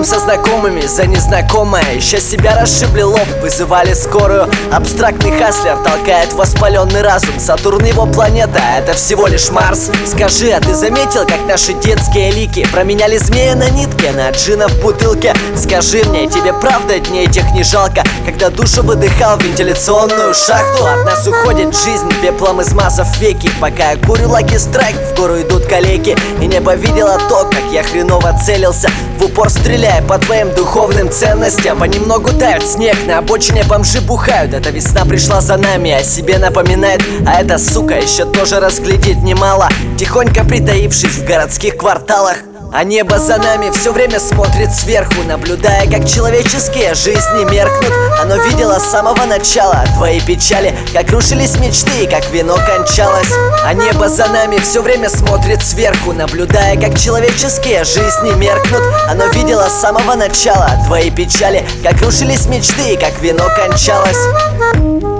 Рядом со знакомыми за незнакомое, ища себя расшибли лоб, вызывали скорую. Абстрактный хаслер толкает воспаленный разум. Сатурн его планета, это всего лишь Марс. Скажи, а ты заметил, как наши детские лики променяли змея на нитке, на джина в бутылке? Скажи мне, тебе правда дней тех не жалко, когда душу выдыхал в вентиляционную шахту? От нас уходит жизнь, пеплом измазав веки, пока я курю Lucky Strike, в гору идут калеки. И небо видело то, как я хреново целился, в упор стреляя по твоим духовным ценностям. Понемногу тает снег, на обочине бомжи бухают. Эта весна пришла за нами, о себе напоминает. А эта сука еще тоже разглядит немало, тихонько притаившись в городских кварталах. А небо за нами все время смотрит сверху, наблюдая, как человеческие жизни меркнут. Оно видело с самого начала твои печали, как рушились мечты и как вино кончалось. А небо за нами все время смотрит сверху, наблюдая, как человеческие жизни меркнут. Оно видело с самого начала твои печали, как рушились мечты и как вино кончалось.